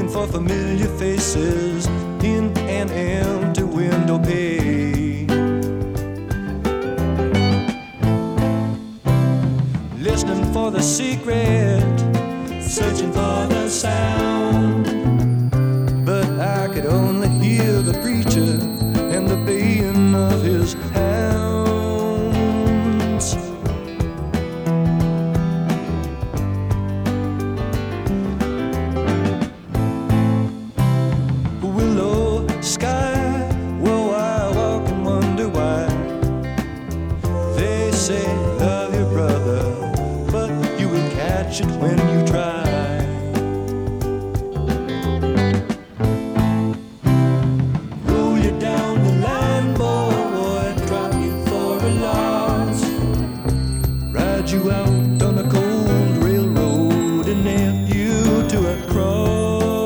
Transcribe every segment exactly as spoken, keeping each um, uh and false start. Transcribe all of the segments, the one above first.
looking for familiar faces in an empty window pane. Listening for the secret, searching for the sound, but I could only hear the preacher and the baying of his hounds. Willow sky, whoa, I walk and wonder why. They say love your brother, but you will catch it when you try. Roll you down the line, boy, drop you for a loss, ride you out on a cold railroad and nail you to a cross.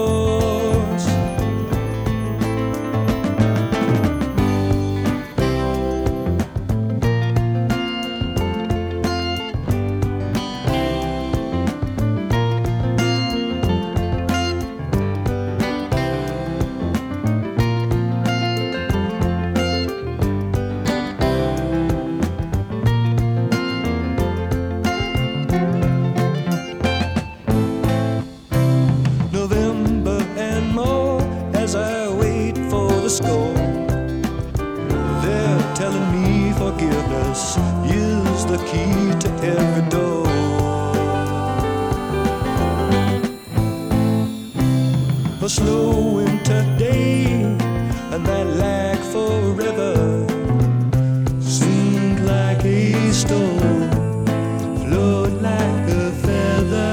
November and more as I wait for the score. They're telling me forgiveness is the key to every door. A slow winter day and that lag forever seemed like a storm, flowed like a feather.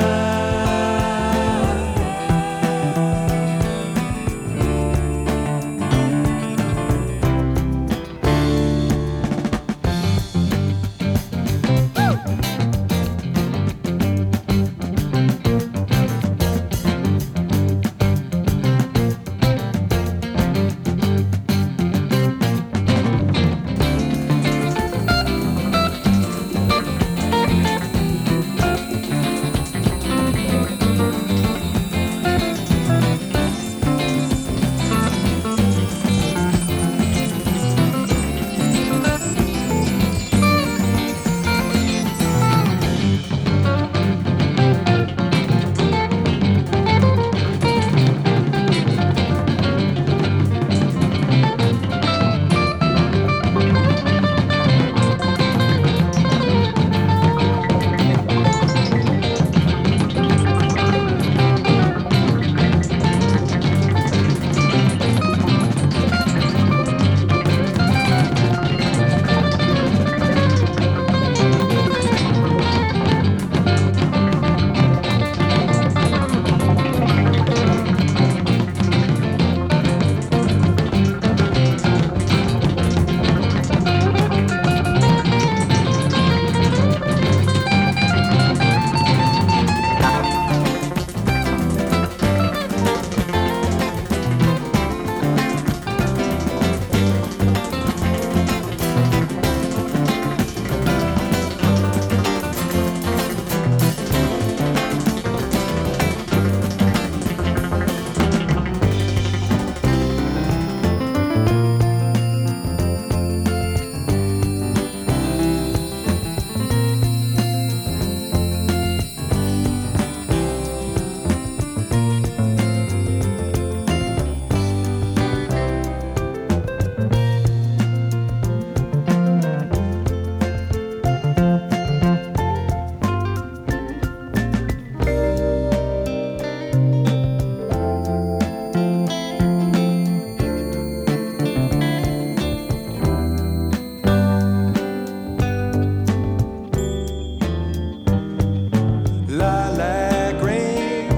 Lilac rain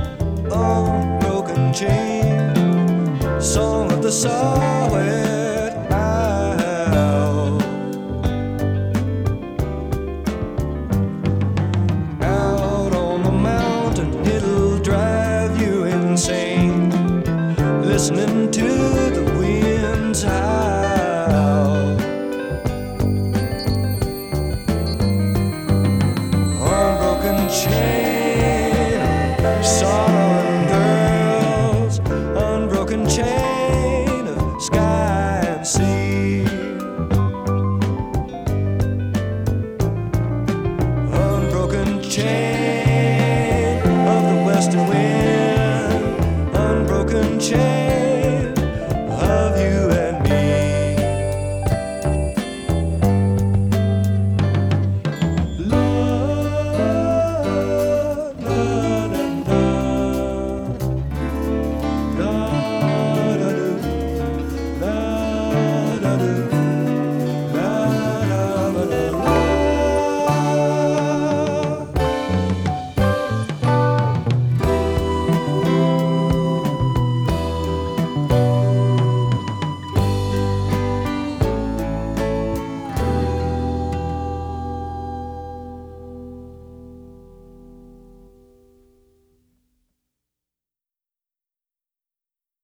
on broken chain, song of the saw-whet owl. Out on the mountain, it'll drive you insane, listening to the winds howl. On broken chain, sorrowing girl, chair.